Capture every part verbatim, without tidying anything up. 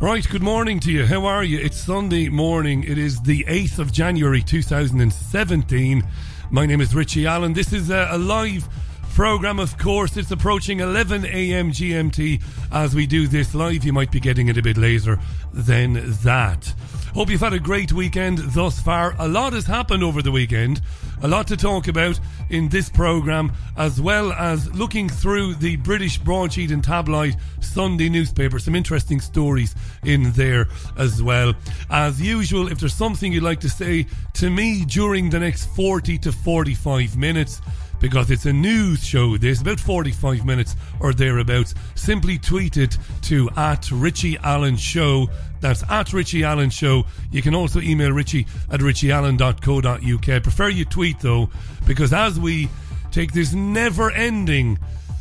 Right, good morning to you. How are you? It's Sunday morning. It is the eighth of January two thousand seventeen. My name is Richie Allen. This is a, a live programme, of course. It's approaching eleven a.m. G M T as we do this live. You might be getting it a bit later than that. Hope you've had a great weekend thus far. A lot has happened over the weekend. A lot to talk about in this programme, as well as looking through the British broadsheet and tabloid Sunday newspaper. Some interesting stories in there as well. As usual, if there's something you'd like to say to me during the next forty to forty-five minutes, because it's a news show, this, about forty-five minutes or thereabouts, simply tweet it to at Richie Allen Show. That's at Richie Allen Show. You can also email Richie at richie allen dot co dot uk. I prefer you tweet, though, because as we take this never-ending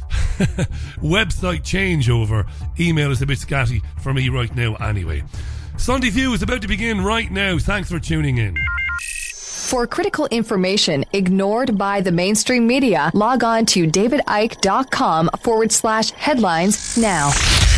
website changeover, email is a bit scatty for me right now anyway. Sunday View is about to begin right now. Thanks for tuning in. For critical information ignored by the mainstream media, log on to davidike.com forward slash headlines now.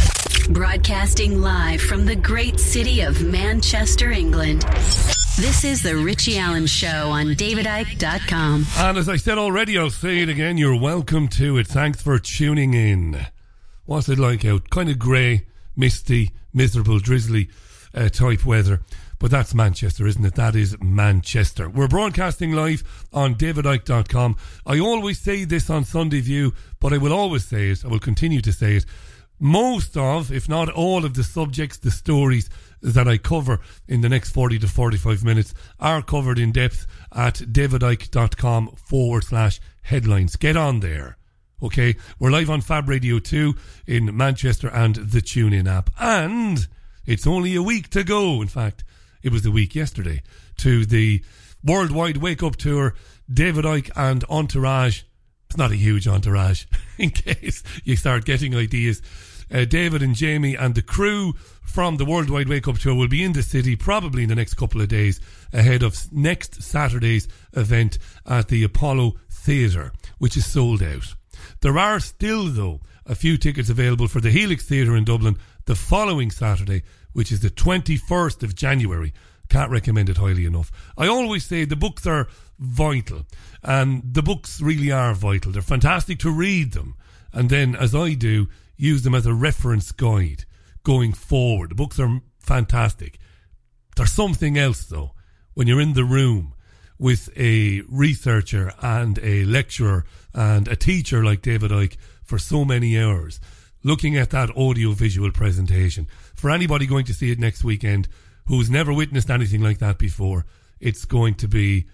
Broadcasting live from the great city of Manchester, England. This is the Richie Allen Show on david ike dot com. And as I said already, I'll say it again, you're welcome to it. Thanks for tuning in. What's it like out? Kind of grey, misty, miserable, drizzly uh, type weather. But that's Manchester, isn't it? That is Manchester. We're broadcasting live on david ike dot com. I always say this on Sunday View, but I will always say it. I will continue to say it. Most of, if not all of the subjects, the stories that I cover in the next forty to forty-five minutes are covered in depth at davidike.com forward slash headlines. Get on there. Okay? We're live on Fab Radio two in Manchester and the TuneIn app. And it's only a week to go. In fact, it was the week yesterday to the Worldwide Wake Up Tour, David Icke and Entourage. It's not a huge entourage, in case you start getting ideas. Uh, David and Jamie and the crew from the Worldwide Wake Up Tour will be in the city probably in the next couple of days ahead of next Saturday's event at the Apollo Theatre, which is sold out. There are still, though, a few tickets available for the Helix Theatre in Dublin the following Saturday, which is the twenty-first of January. Can't recommend it highly enough. I always say the books are vital, and the books really are vital. They're fantastic to read them, and then, as I do, use them as a reference guide going forward. The books are fantastic. There's something else, though, when you're in the room with a researcher and a lecturer and a teacher like David Icke for so many hours, looking at that audio-visual presentation. For anybody going to see it next weekend who's never witnessed anything like that before, it's going to be,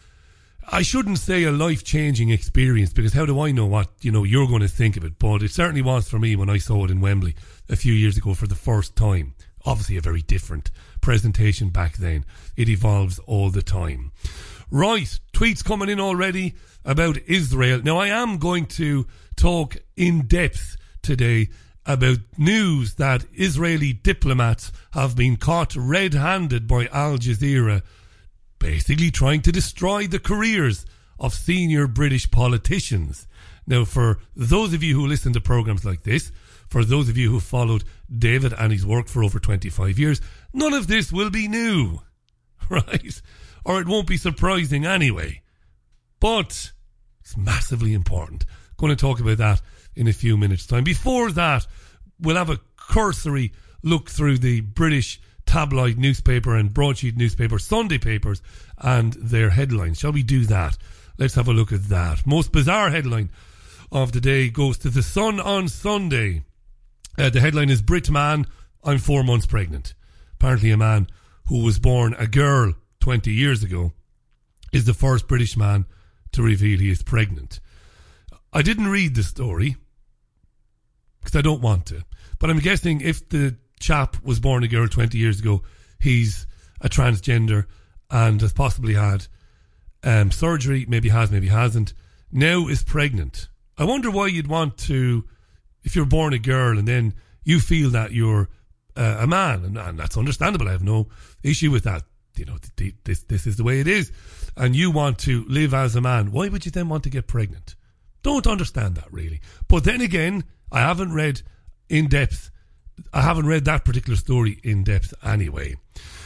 I shouldn't say a life-changing experience, because how do I know what, you know, you're going to think of it? But it certainly was for me when I saw it in Wembley a few years ago for the first time. Obviously a very different presentation back then. It evolves all the time. Right, tweets coming in already about Israel. Now, I am going to talk in depth today about news that Israeli diplomats have been caught red-handed by Al Jazeera, basically trying to destroy the careers of senior British politicians. Now, for those of you who listen to programmes like this, for those of you who followed David and his work for over twenty-five years, none of this will be new, right? Or it won't be surprising anyway. But it's massively important. Going to talk about that in a few minutes' time. Before that, we'll have a cursory look through the British tabloid newspaper and broadsheet newspaper Sunday papers and their headlines. Shall we do that? Let's have a look at that. Most bizarre headline of the day goes to The Sun on Sunday. Uh, the headline is Brit man, I'm four months pregnant. Apparently a man who was born a girl twenty years ago is the first British man to reveal he is pregnant. I didn't read the story because I don't want to, but I'm guessing if the chap was born a girl twenty years ago, he's a transgender and has possibly had um, surgery, maybe has, maybe hasn't, now is pregnant. I wonder why you'd want to, if you're born a girl and then you feel that you're uh, a man, and, and that's understandable, I have no issue with that. You know, th- th- this this is the way it is, and you want to live as a man, why would you then want to get pregnant? Don't understand that, really. But then again, I haven't read in depth I haven't read that particular story in depth anyway.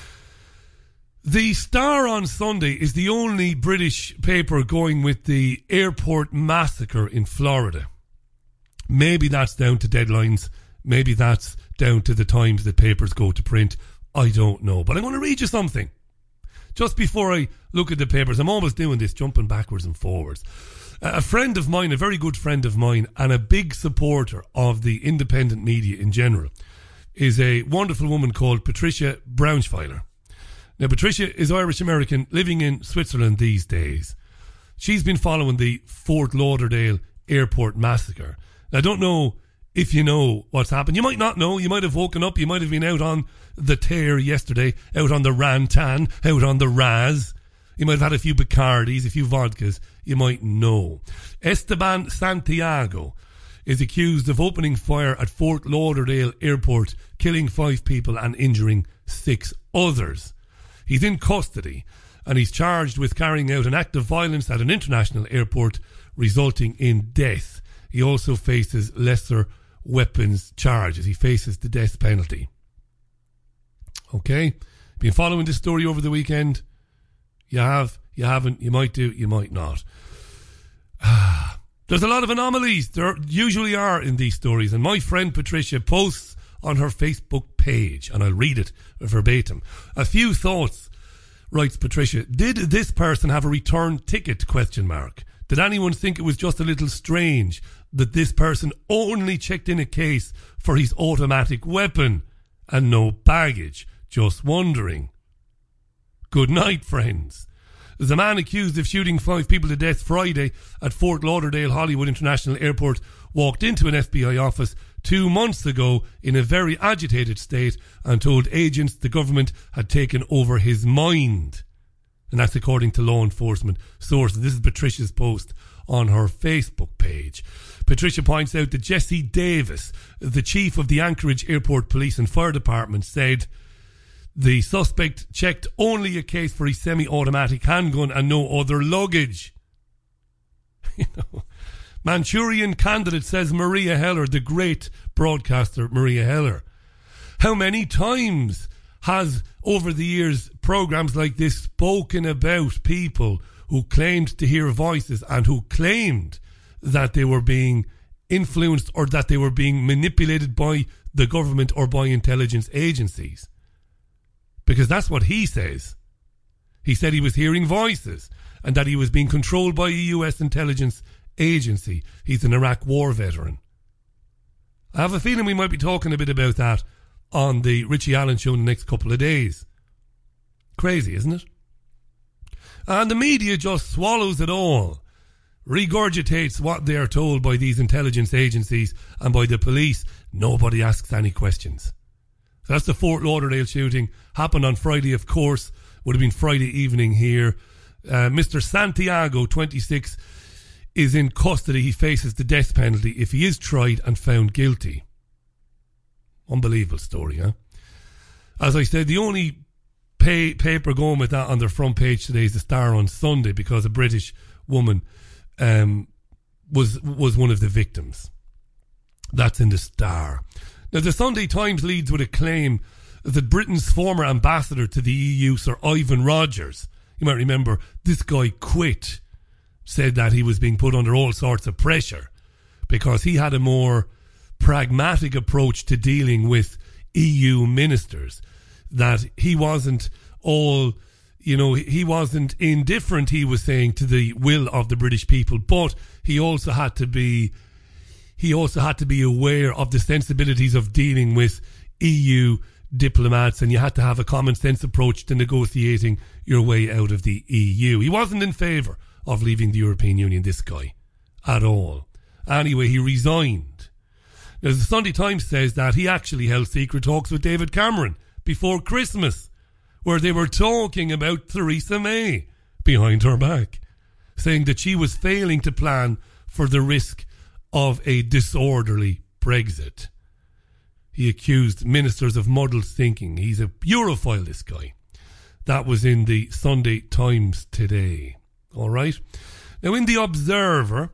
The Star on Sunday is the only British paper going with the airport massacre in Florida. Maybe that's down to deadlines. Maybe that's down to the times that papers go to print. I don't know. But I'm going to read you something. Just before I look at the papers, I'm always doing this, jumping backwards and forwards. A friend of mine, a very good friend of mine, and a big supporter of the independent media in general, is a wonderful woman called Patricia Braunschweiler. Now, Patricia is Irish-American, living in Switzerland these days. She's been following the Fort Lauderdale airport massacre. I don't know if you know what's happened. You might not know. You might have woken up. You might have been out on the tear yesterday, out on the Rantan, out on the Raz. You might have had a few Bacardis, a few vodkas. You might know. Esteban Santiago is accused of opening fire at Fort Lauderdale airport, killing five people and injuring six others. He's in custody and he's charged with carrying out an act of violence at an international airport resulting in death. He also faces lesser weapons charges. He faces the death penalty. Okay? Been following this story over the weekend? You have, you haven't, you might do, you might not. There's a lot of anomalies. There usually are in these stories. And my friend Patricia posts on her Facebook page, and I'll read it verbatim. A few thoughts, writes Patricia. Did this person have a return ticket, question mark? Did anyone think it was just a little strange that this person only checked in a case for his automatic weapon and no baggage? Just wondering. Good night, friends. The man accused of shooting five people to death Friday at Fort Lauderdale Hollywood International Airport walked into an F B I office two months ago in a very agitated state and told agents the government had taken over his mind. And that's according to law enforcement sources. This is Patricia's post on her Facebook page. Patricia points out that Jesse Davis, the chief of the Anchorage Airport Police and Fire Department, said the suspect checked only a case for his semi-automatic handgun and no other luggage. You know, Manchurian Candidate, says Maria Heller, the great broadcaster Maria Heller. How many times has, over the years, programs like this spoken about people who claimed to hear voices and who claimed that they were being influenced or that they were being manipulated by the government or by intelligence agencies? Because that's what he says. He said he was hearing voices and that he was being controlled by a U S intelligence agency. He's an Iraq war veteran. I have a feeling we might be talking a bit about that on the Richie Allen show in the next couple of days. Crazy, isn't it? And the media just swallows it all, regurgitates what they are told by these intelligence agencies and by the police. Nobody asks any questions. So that's the Fort Lauderdale shooting. Happened on Friday, of course. Would have been Friday evening here. Uh, Mister Santiago, twenty-six, is in custody. He faces the death penalty if he is tried and found guilty. Unbelievable story, huh? As I said, the only pay, paper going with that on their front page today is the Star on Sunday, because a British woman um, was was one of the victims. That's in the Star. Now, the Sunday Times leads with a claim that Britain's former ambassador to the E U, Sir Ivan Rogers, you might remember, this guy quit, said that he was being put under all sorts of pressure because he had a more pragmatic approach to dealing with E U ministers, that he wasn't all, you know, he wasn't indifferent, he was saying, to the will of the British people, but he also had to be he also had to be aware of the sensibilities of dealing with E U diplomats, and you had to have a common sense approach to negotiating your way out of the E U. He wasn't in favour of leaving the European Union, this guy, at all. Anyway, he resigned. Now, the Sunday Times says that he actually held secret talks with David Cameron before Christmas, where they were talking about Theresa May behind her back, saying that she was failing to plan for the risk of a disorderly Brexit. He accused ministers of muddled thinking. He's a Europhile, this guy. That was in the Sunday Times today. All right. Now, in the Observer,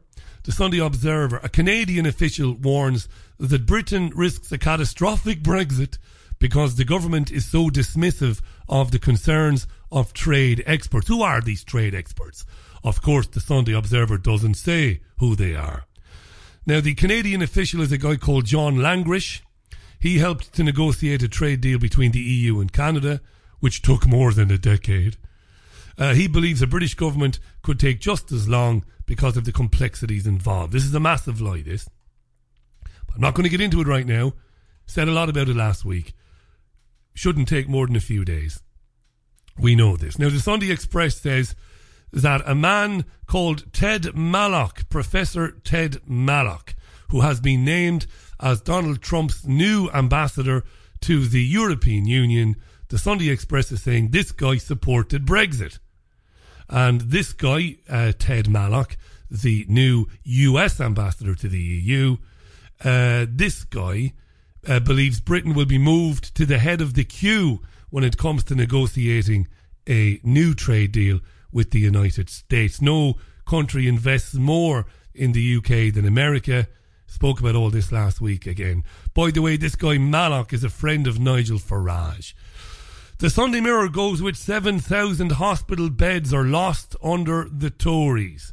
The Sunday Observer, a Canadian official warns that Britain risks a catastrophic Brexit because the government is so dismissive of the concerns of trade experts. Who are these trade experts? Of course, the Sunday Observer doesn't say who they are. Now, the Canadian official is a guy called John Langrish. He helped to negotiate a trade deal between the E U and Canada, which took more than a decade. Uh, he believes the British government could take just as long because of the complexities involved. This is a massive lie, this. But I'm not going to get into it right now. Said a lot about it last week. Shouldn't take more than a few days. We know this. Now, the Sunday Express says that a man called Ted Malloch, Professor Ted Malloch, who has been named as Donald Trump's new ambassador to the European Union, the Sunday Express is saying this guy supported Brexit. And this guy, uh, Ted Malloch, the new U S ambassador to the E U, uh, this guy uh, believes Britain will be moved to the head of the queue when it comes to negotiating a new trade deal with the United States. No country invests more in the U K than America. Spoke about all this last week again. By the way, this guy Malloch is a friend of Nigel Farage. The Sunday Mirror goes with seven thousand hospital beds are lost under the Tories.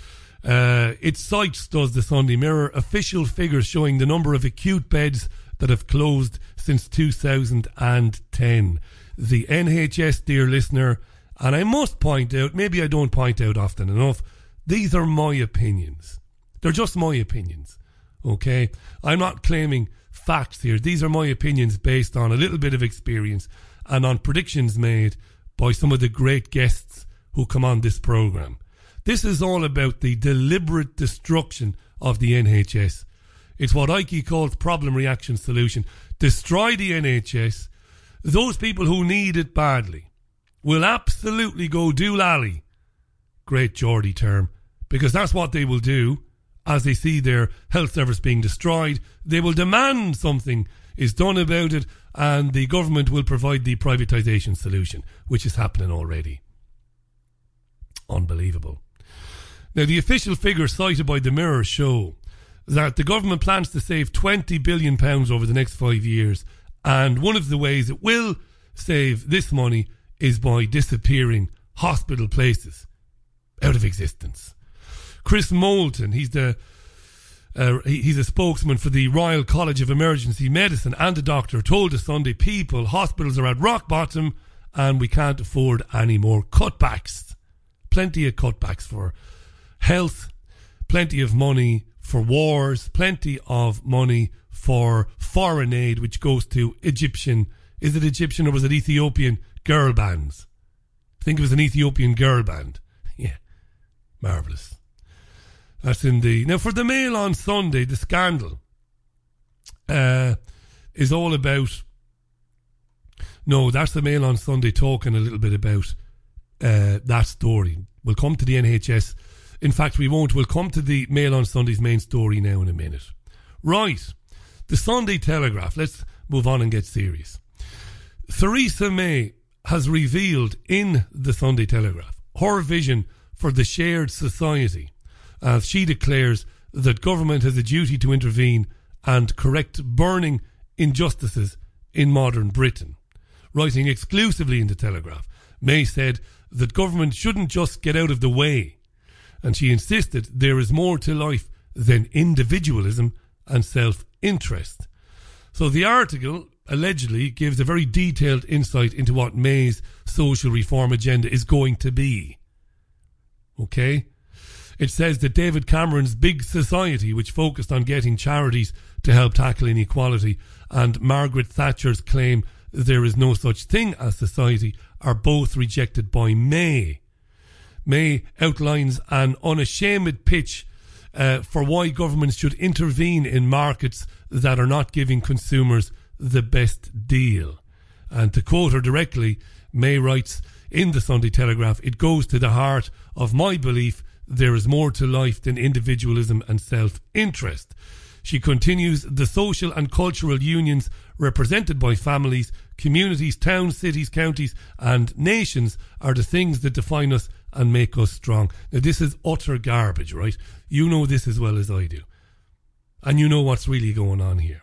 Uh, it cites, does the Sunday Mirror, official figures showing the number of acute beds that have closed since two thousand ten. The N H S, dear listener, and I must point out, maybe I don't point out often enough, these are my opinions. They're just my opinions, okay? I'm not claiming facts here. These are my opinions based on a little bit of experience and on predictions made by some of the great guests who come on this programme. This is all about the deliberate destruction of the N H S. It's what Ike calls problem, reaction, solution. Destroy the N H S. Those people who need it badly will absolutely go doolally. Great Geordie term. Because that's what they will do as they see their health service being destroyed. They will demand something is done about it, and the government will provide the privatisation solution, which is happening already. Unbelievable. Now, the official figures cited by the Mirror show that the government plans to save twenty billion pounds over the next five years, and one of the ways it will save this money is by disappearing hospital places out of existence. Chris Moulton, he's the uh, he, he's a spokesman for the Royal College of Emergency Medicine and a doctor, told the Sunday People hospitals are at rock bottom and we can't afford any more cutbacks. Plenty of cutbacks for health, plenty of money for wars, plenty of money for foreign aid, which goes to Egyptian, is it Egyptian or was it Ethiopian girl bands? I think it was an Ethiopian girl band. Yeah, marvellous. That's in the... Now, for the Mail on Sunday, the scandal uh, is all about... No, that's the Mail on Sunday talking a little bit about uh, that story. We'll come to the N H S. In fact, we won't. We'll come to the Mail on Sunday's main story now in a minute. Right. The Sunday Telegraph. Let's move on and get serious. Theresa May has revealed in the Sunday Telegraph her vision for the shared society, as she declares that government has a duty to intervene and correct burning injustices in modern Britain. Writing exclusively in the Telegraph, May said that government shouldn't just get out of the way, and she insisted there is more to life than individualism and self-interest. So the article allegedly gives a very detailed insight into what May's social reform agenda is going to be. Okay? It says that David Cameron's Big Society, which focused on getting charities to help tackle inequality, and Margaret Thatcher's claim there is no such thing as society, are both rejected by May. May outlines an unashamed pitch uh, for why governments should intervene in markets that are not giving consumers the best deal. And to quote her directly, May writes in the Sunday Telegraph, "It goes to the heart of my belief there is more to life than individualism and self-interest." She continues, "The social and cultural unions represented by families, communities, towns, cities, counties and nations are the things that define us and make us strong. Now, this is utter garbage, right? You know this as well as I do. And you know what's really going on here.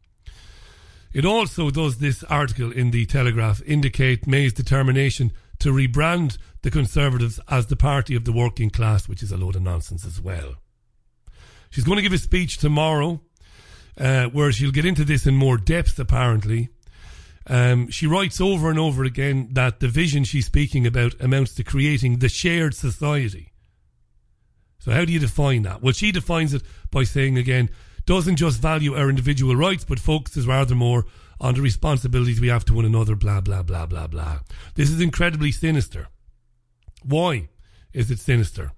It also does, this article in the Telegraph, indicate May's determination to rebrand the Conservatives as the party of the working class, which is a load of nonsense as well. She's going to give a speech tomorrow uh, where she'll get into this in more depth, apparently. Um, she writes over and over again that the vision she's speaking about amounts to creating the shared society. So how do you define that? Well, she defines it by saying, again, doesn't just value our individual rights, but focuses rather more on the responsibilities we have to one another, blah, blah, blah, blah, blah. This is incredibly sinister. Why is it sinister?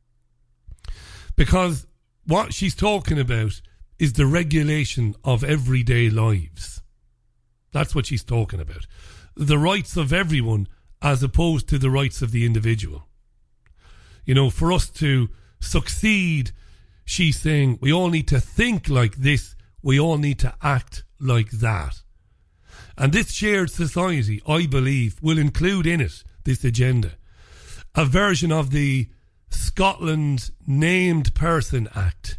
Because what she's talking about is the regulation of everyday lives. That's what she's talking about. The rights of everyone as opposed to the rights of the individual. You know, for us to succeed, she's saying we all need to think like this, we all need to act like that. And this shared society, I believe, will include in it, this agenda, a version of the Scotland Named Person Act.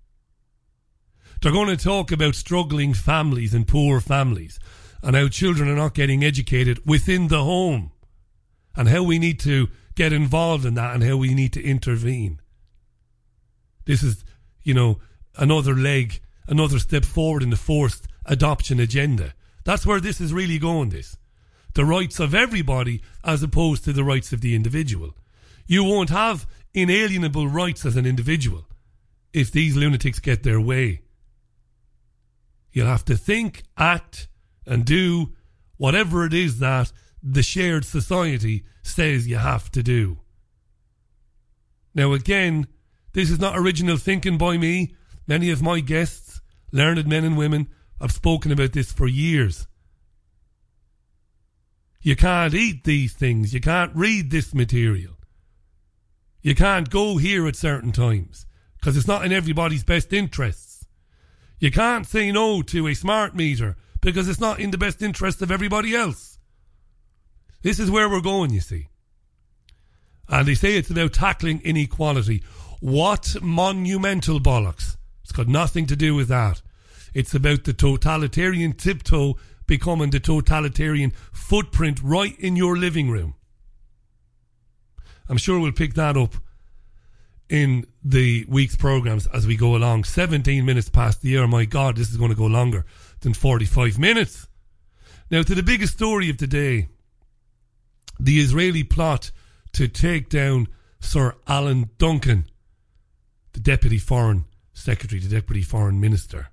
They're going to talk about struggling families and poor families and how children are not getting educated within the home and how we need to get involved in that and how we need to intervene. This is, you know, another leg, another step forward in the forced adoption agenda. That's where this is really going, this. The rights of everybody as opposed to the rights of the individual. You won't have inalienable rights as an individual if these lunatics get their way. You'll have to think, act, and do whatever it is that the shared society says you have to do. Now, again, this is not original thinking by me. Many of my guests, learned men and women, have spoken about this for years. You can't eat these things. You can't read this material. You can't go here at certain times because it's not in everybody's best interests. You can't say no to a smart meter because it's not in the best interest of everybody else. This is where we're going, you see. And they say it's about tackling inequality. What monumental bollocks. It's got nothing to do with that. It's about the totalitarian tiptoe becoming the totalitarian footprint right in your living room. I'm sure we'll pick that up in the week's programmes as we go along. seventeen minutes past the hour. My God, this is going to go longer than forty-five minutes. Now, to the biggest story of the day, the Israeli plot to take down Sir Alan Duncan, the Deputy Foreign Secretary, the Deputy Foreign Minister.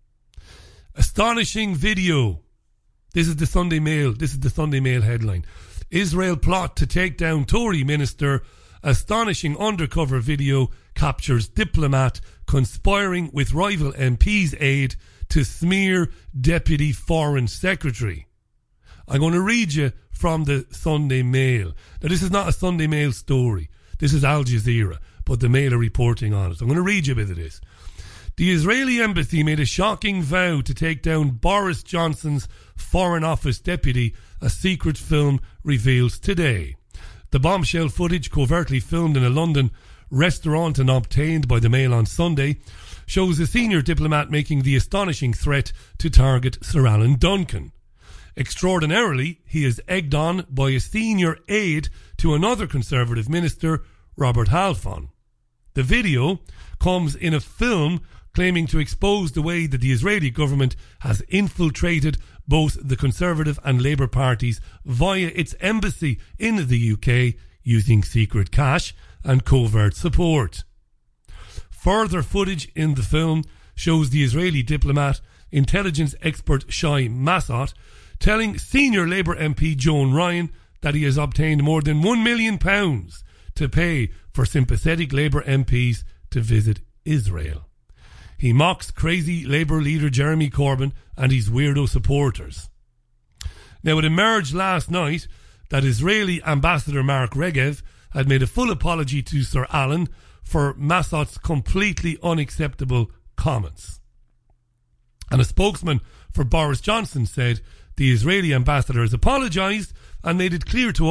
Astonishing video. This is the Sunday Mail. This is the Sunday Mail headline. Israel plot to take down Tory minister. Astonishing undercover video captures diplomat conspiring with rival M P's aide to smear Deputy Foreign Secretary. I'm going to read you from the Sunday Mail. Now, this is not a Sunday Mail story. This is Al Jazeera, but the Mail are reporting on it. I'm going to read you a bit of this. The Israeli embassy made a shocking vow to take down Boris Johnson's Foreign Office deputy, a secret film reveals today. The bombshell footage, covertly filmed in a London restaurant and obtained by the Mail on Sunday, shows a senior diplomat making the astonishing threat to target Sir Alan Duncan. Extraordinarily, he is egged on by a senior aide to another Conservative minister, Robert Halfon. The video comes in a film claiming to expose the way that the Israeli government has infiltrated both the Conservative and Labour parties via its embassy in the U K using secret cash and covert support. Further footage in the film shows the Israeli diplomat, intelligence expert Shai Massot, telling senior Labour M P Joan Ryan that he has obtained more than one million pounds to pay for sympathetic Labour M Ps to visit Israel. He mocks crazy Labour leader Jeremy Corbyn and his weirdo supporters. Now, it emerged last night that Israeli Ambassador Mark Regev had made a full apology to Sir Alan for Massot's completely unacceptable comments. And a spokesman for Boris Johnson said the Israeli ambassador has apologised and made it clear to us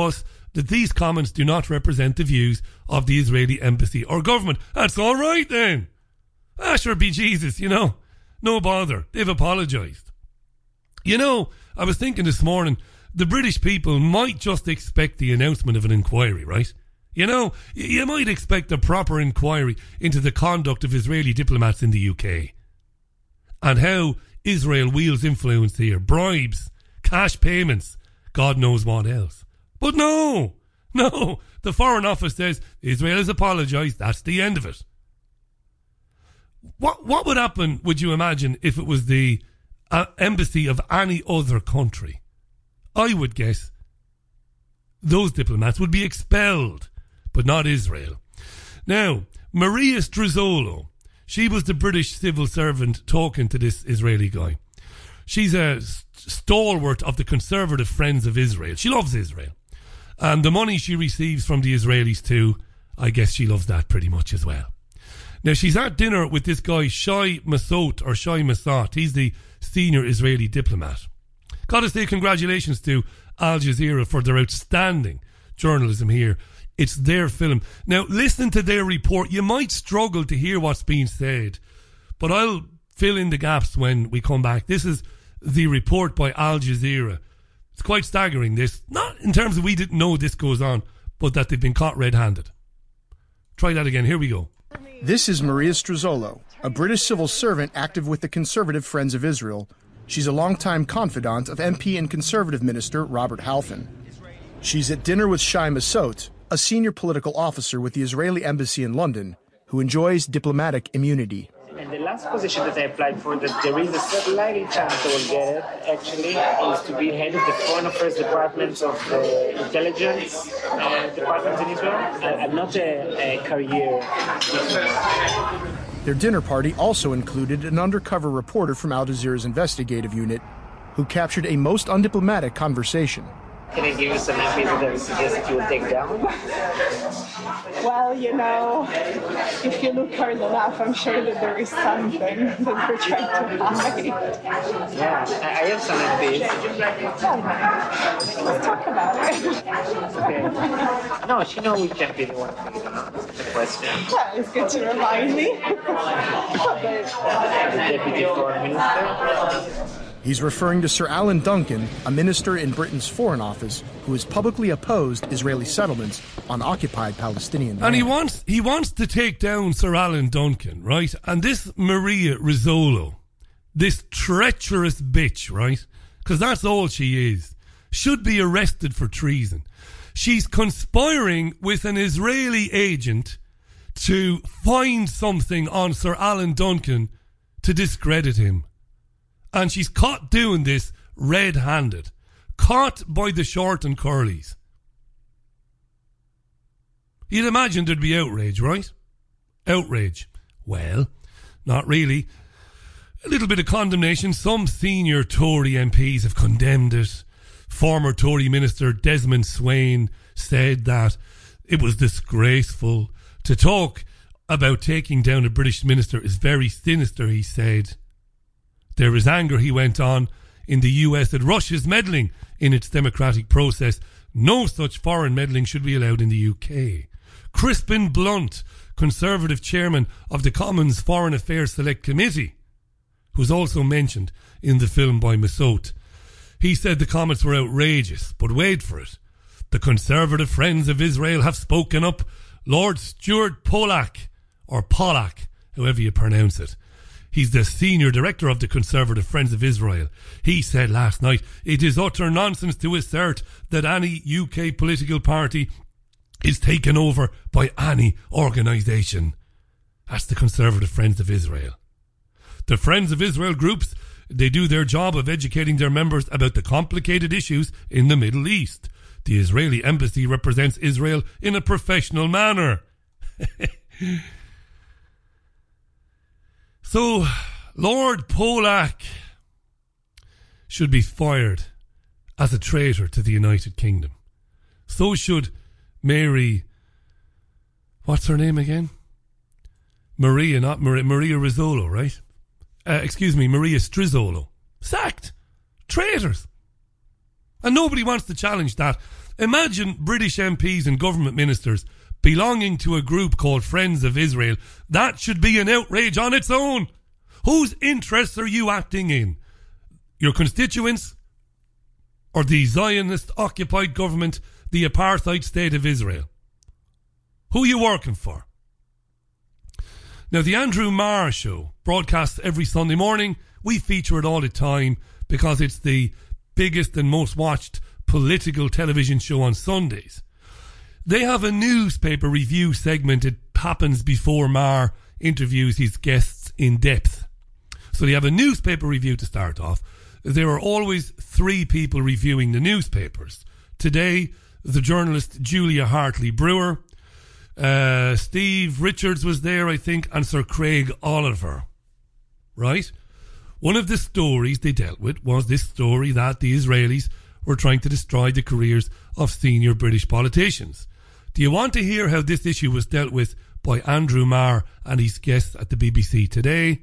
that these comments do not represent the views of the Israeli embassy or government. That's all right then. Ah, sure be Jesus, you know. No bother. They've apologised. You know, I was thinking this morning, the British people might just expect the announcement of an inquiry, right? You know, you might expect a proper inquiry into the conduct of Israeli diplomats in the U K and how Israel wields influence here, bribes, cash payments, God knows what else. But no, no, the Foreign Office says Israel has apologised, that's the end of it. What what would happen, would you imagine, if it was the uh, embassy of any other country? I would guess those diplomats would be expelled, but not Israel. Now, Maria Strizzolo, she was the British civil servant talking to this Israeli guy. She's a stalwart of the Conservative Friends of Israel. She loves Israel. And the money she receives from the Israelis too, I guess she loves that pretty much as well. Now, she's at dinner with this guy, Shai Massot, or Shai Massot. He's the senior Israeli diplomat. Got to say congratulations to Al Jazeera for their outstanding journalism here. It's their film. Now, listen to their report. You might struggle to hear what's being said, but I'll fill in the gaps when we come back. This is the report by Al Jazeera. It's quite staggering, this. Not in terms of we didn't know this goes on, but that they've been caught red-handed. Try that again. Here we go. This is Maria Strizzolo, a British civil servant active with the Conservative Friends of Israel. She's a longtime confidant of M P and Conservative Minister Robert Halfon. She's at dinner with Shai Massot, a senior political officer with the Israeli embassy in London, who enjoys diplomatic immunity. And the last position that I applied for, that there is a slightly chance I will get it, actually, is to be head of the Foreign Affairs Department of the Intelligence uh, Department in Israel. I, I'm not a, a career diplomat. Their dinner party also included an undercover reporter from Al Jazeera's investigative unit who captured a most undiplomatic conversation. Can I give you some M Ps that I would suggest that you will take down? Well, you know, if you look hard enough, I'm sure that there is something that we're trying to hide. Yeah, I have some M Ps. Yeah. Let's talk about it. Okay. No, she knows which M P they want to ask the question. Yeah, it's good to remind me. The Deputy Foreign Minister. He's referring to Sir Alan Duncan, a minister in Britain's Foreign Office, who has publicly opposed Israeli settlements on occupied Palestinian land. And he wants he wants to take down Sir Alan Duncan, right? And this Maria Rizzolo, this treacherous bitch, right? Because that's all she is, should be arrested for treason. She's conspiring with an Israeli agent to find something on Sir Alan Duncan to discredit him. And she's caught doing this red-handed. Caught by the short and curlies. You'd imagine there'd be outrage, right? Outrage. Well, not really. A little bit of condemnation. Some senior Tory M Ps have condemned it. Former Tory Minister Desmond Swayne said that it was disgraceful. To talk about taking down a British minister is very sinister, he said. There is anger, he went on, in the U S at Russia's meddling in its democratic process. No such foreign meddling should be allowed in the U K. Crispin Blunt, Conservative chairman of the Commons Foreign Affairs Select Committee, who's also mentioned in the film by Massot, he said the comments were outrageous, but wait for it. The Conservative Friends of Israel have spoken up. Lord Stuart Pollack, or Pollack, however you pronounce it, he's the senior director of the Conservative Friends of Israel. He said last night, it is utter nonsense to assert that any U K political party is taken over by any organisation. That's the Conservative Friends of Israel. The Friends of Israel groups, they do their job of educating their members about the complicated issues in the Middle East. The Israeli embassy represents Israel in a professional manner. So, Lord Pollack should be fired as a traitor to the United Kingdom. So should Mary, what's her name again? Maria, not Maria, Maria Rizzolo, right? Uh, excuse me, Maria Strizzolo. Sacked. Traitors. And nobody wants to challenge that. Imagine British M Ps and government ministers belonging to a group called Friends of Israel. That should be an outrage on its own. Whose interests are you acting in? Your constituents or the Zionist-occupied government, the apartheid state of Israel? Who are you working for? Now, the Andrew Marr Show broadcasts every Sunday morning. We feature it all the time because it's the biggest and most watched political television show on Sundays. They have a newspaper review segment. It happens before Marr interviews his guests in depth. So they have a newspaper review to start off. There are always three people reviewing the newspapers. Today, the journalist Julia Hartley Brewer, Uh, Steve Richards was there, I think, and Sir Craig Oliver. Right? One of the stories they dealt with was this story that the Israelis were trying to destroy the careers of senior British politicians. Do you want to hear how this issue was dealt with by Andrew Marr and his guests at the B B C today?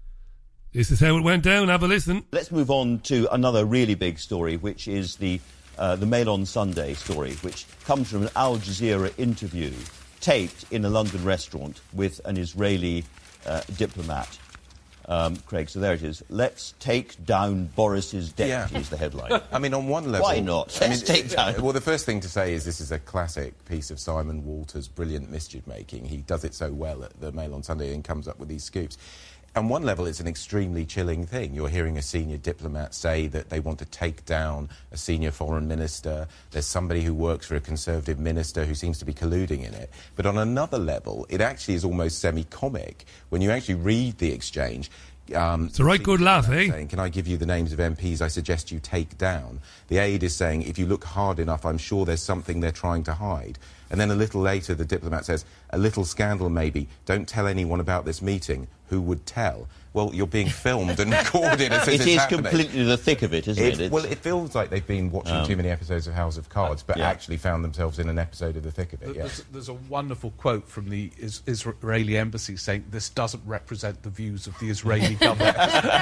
This is how it went down. Have a listen. Let's move on to another really big story, which is the, uh, the Mail on Sunday story, which comes from an Al Jazeera interview taped in a London restaurant with an Israeli uh, diplomat. Um, Craig, so there it is. Let's take down Boris's deputy, yeah. is the headline. I mean, on one level... Why not? Let's I mean, take down... Well, the first thing to say is this is a classic piece of Simon Walter's brilliant mischief-making. He does it so well at the Mail on Sunday and comes up with these scoops. On one level, it's an extremely chilling thing. You're hearing a senior diplomat say that they want to take down a senior foreign minister. There's somebody who works for a Conservative minister who seems to be colluding in it. But on another level, it actually is almost semi-comic. When you actually read the exchange... Um, it's a right good laugh, eh? Saying, can I give you the names of M Ps I suggest you take down? The aide is saying, if you look hard enough, I'm sure there's something they're trying to hide. And then a little later, the diplomat says, a little scandal maybe. Don't tell anyone about this meeting. Who would tell? Well, you're being filmed and recorded as It it's is happening. Completely the thick of it, isn't it? it? Well, it feels like they've been watching um, too many episodes of House of Cards, but yeah. actually found themselves in an episode of the thick of it. There's, yeah. there's a wonderful quote from the is Israeli embassy saying, this doesn't represent the views of the Israeli government.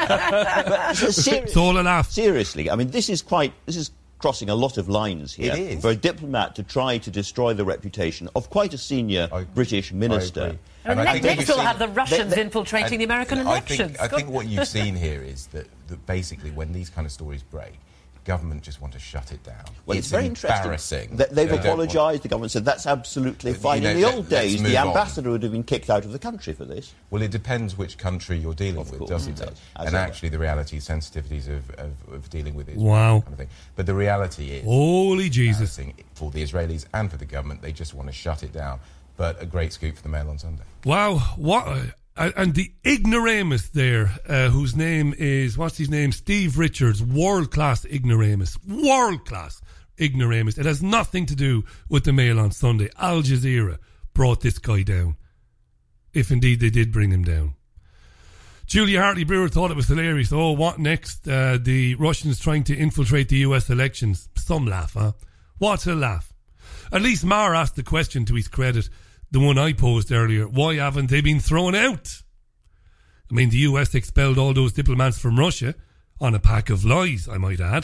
It's all a laugh. Seriously, I mean, this is quite... This is crossing a lot of lines here. It is. For a diplomat to try to destroy the reputation of quite a senior I, British minister. I mean, I they think still seen, have the Russians they, they, infiltrating and, the American I elections. Think, I think what you've seen here is that, that basically when these kind of stories break, government just want to shut it down. Well, it's, it's very embarrassing. interesting. They, they've they apologised. The government said that's absolutely fine. You know, in the let, old days, the ambassador on. would have been kicked out of the country for this. Well, it depends which country you're dealing of with, course, doesn't it it? does, and ever. actually, the reality, sensitivities of, of, of dealing with it. Wow. Kind of thing. But the reality is, holy Jesus, for the Israelis and for the government, they just want to shut it down. But a great scoop for the Mail on Sunday. Wow, what? Uh, and the ignoramus there, uh, whose name is, what's his name? Steve Richards, world-class ignoramus. World-class ignoramus. It has nothing to do with the Mail on Sunday. Al Jazeera brought this guy down. If indeed they did bring him down. Julia Hartley Brewer thought it was hilarious. Oh, what next? Uh, the Russians trying to infiltrate the U S elections. Some laugh, huh? What a laugh. At least Marr asked the question, to his credit, the one I posed earlier. Why haven't they been thrown out? I mean, the U S expelled all those diplomats from Russia on a pack of lies, I might add.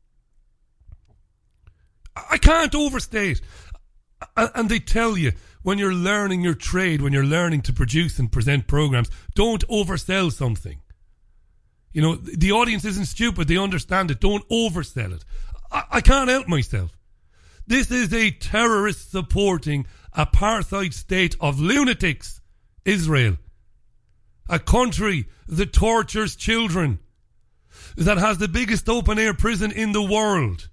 I can't overstate. And they tell you, when you're learning your trade, when you're learning to produce and present programs, don't oversell something. You know, the audience isn't stupid. They understand it. Don't oversell it. I, I can't help myself. This is a terrorist supporting apartheid state of lunatics, Israel. A country that tortures children, that has the biggest open-air prison in the world.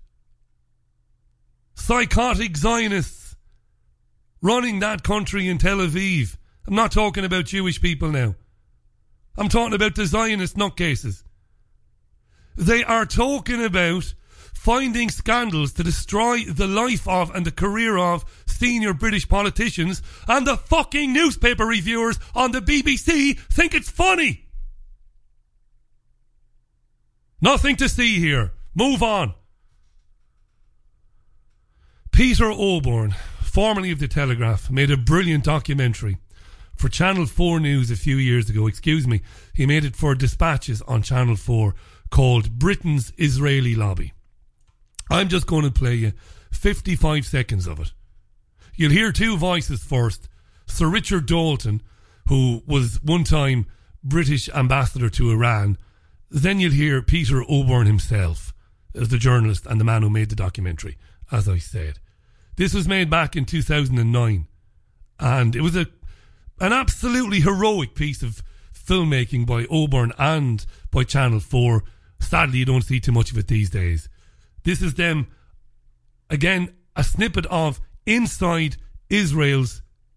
Psychotic Zionists running that country in Tel Aviv. I'm not talking about Jewish people now. I'm talking about the Zionist nutcases. They are talking about finding scandals to destroy the life of and the career of senior British politicians, and the fucking newspaper reviewers on the B B C think it's funny. Nothing to see here. Move on. Peter Oborne, formerly of The Telegraph, made a brilliant documentary for Channel four News a few years ago. Excuse me. He made it for Dispatches on Channel four, called Britain's Israeli Lobby. I'm just going to play you fifty-five seconds of it. You'll hear two voices first. Sir Richard Dalton, who was one time British ambassador to Iran. Then you'll hear Peter O'Byrne himself as the journalist and the man who made the documentary, as I said. This was made back in two thousand nine, and it was a an absolutely heroic piece of filmmaking by O'Byrne and by Channel four. Sadly, you don't see too much of it these days. This is them, again, a snippet of inside Israel's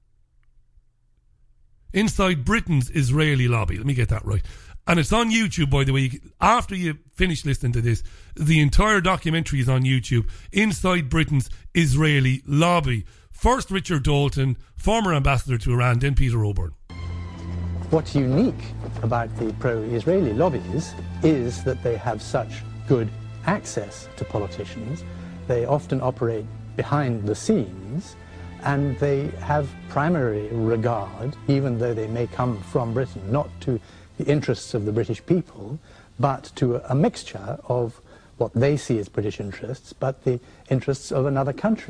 Inside Britain's Israeli lobby. Let me get that right. And it's on YouTube, by the way. After you finish listening to this, the entire documentary is on YouTube. Inside Britain's Israeli lobby. First Richard Dalton, former ambassador to Iran, then Peter O'Byrne. What's unique about the pro-Israeli lobbies is that they have such good access to politicians. They often operate behind the scenes, and they have primary regard, even though they may come from Britain, not to the interests of the British people, but to a mixture of what they see as British interests, but the interests of another country.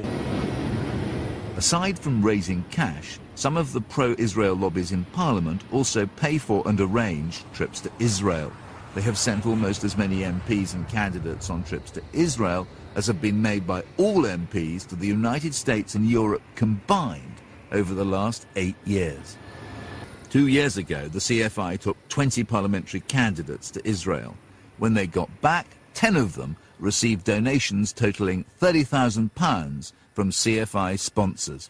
Aside from raising cash, some of the pro-Israel lobbies in Parliament also pay for and arrange trips to Israel. They have sent almost as many M Ps and candidates on trips to Israel as have been made by all M Ps to the United States and Europe combined over the last eight years. Two years ago, the C F I took twenty parliamentary candidates to Israel. When they got back, ten of them received donations totalling thirty thousand pounds from C F I sponsors.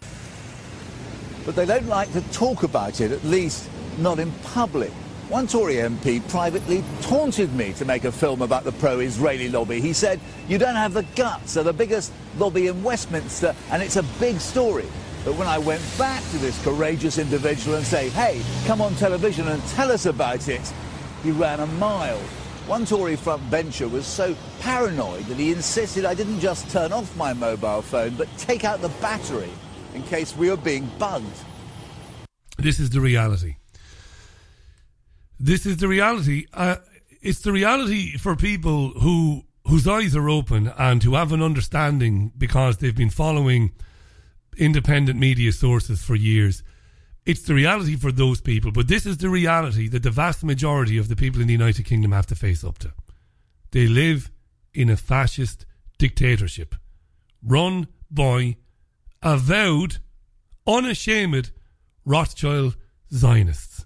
But they don't like to talk about it, at least not in public. One Tory M P privately taunted me to make a film about the pro-Israeli lobby. He said, "You don't have the guts, they're the biggest lobby in Westminster, and it's a big story." But when I went back to this courageous individual and say, "Hey, come on television and tell us about it," he ran a mile. One Tory frontbencher was so paranoid that he insisted I didn't just turn off my mobile phone, but take out the battery in case we were being bugged. This is the reality. This is the reality. Uh, it's the reality for people who whose eyes are open and who have an understanding because they've been following independent media sources for years. It's the reality for those people, but this is the reality that the vast majority of the people in the United Kingdom have to face up to. They live in a fascist dictatorship run by avowed, unashamed Rothschild Zionists.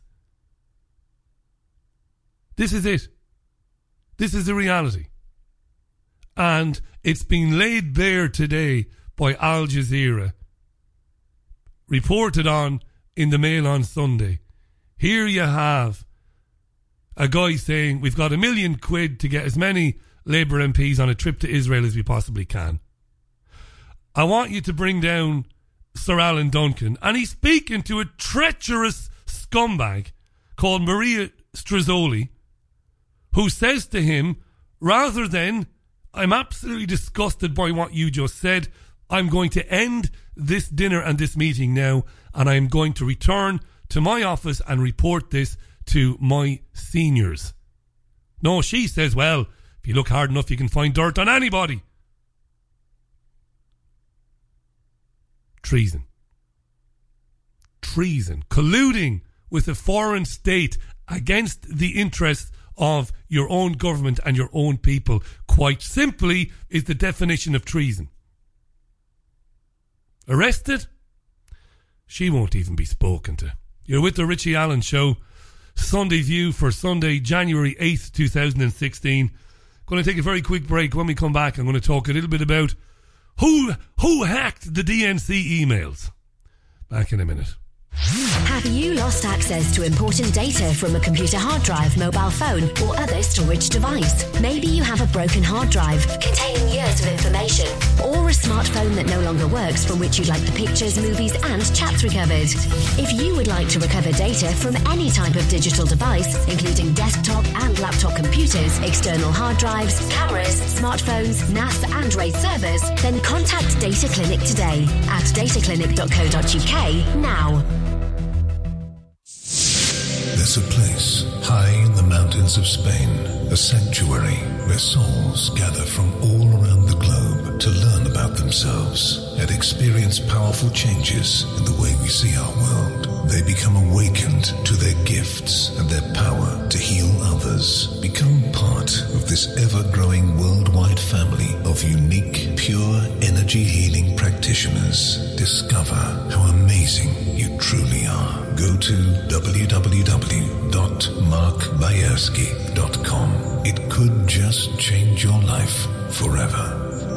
This is it. This is the reality. And it's been laid bare today by Al Jazeera, reported on in the Mail on Sunday. Here you have a guy saying we've got a million quid to get as many Labour M Ps on a trip to Israel as we possibly can. I want you to bring down Sir Alan Duncan, and he's speaking to a treacherous scumbag called Maria Strazzoli, who says to him, rather than, "I'm absolutely disgusted by what you just said, I'm going to end this dinner and this meeting now, and I'm going to return to my office and report this to my seniors." No, she says, well, if you look hard enough, you can find dirt on anybody. Treason. Treason. Colluding with a foreign state against the interests of your own government and your own people, quite simply, is the definition of treason. Arrested? She won't even be spoken to. You're with the Richie Allen Show, Sunday View for Sunday, January eighth, twenty sixteen. Going to take a very quick break. When we come back, I'm going to talk a little bit about who who hacked the D N C emails. Back in a minute. Have you lost access to important data from a computer hard drive, mobile phone, or other storage device? Maybe you have a broken hard drive containing years of information, or a smartphone that no longer works from which you'd like the pictures, movies, and chats recovered. If you would like to recover data from any type of digital device, including desktop and laptop computers, external hard drives, cameras, smartphones, N A S and RAID servers, then contact Data Clinic today at dataclinic dot co dot uk now. There's a place high in the mountains of Spain, a sanctuary where souls gather from all around the globe to learn about themselves and experience powerful changes in the way we see our world. They become awakened to their gifts and their power to heal others. Become part of this ever-growing worldwide family of unique, pure energy healing practitioners. Discover how amazing you truly are. Go to w w w dot mark bayersky dot com. It could just change your life forever.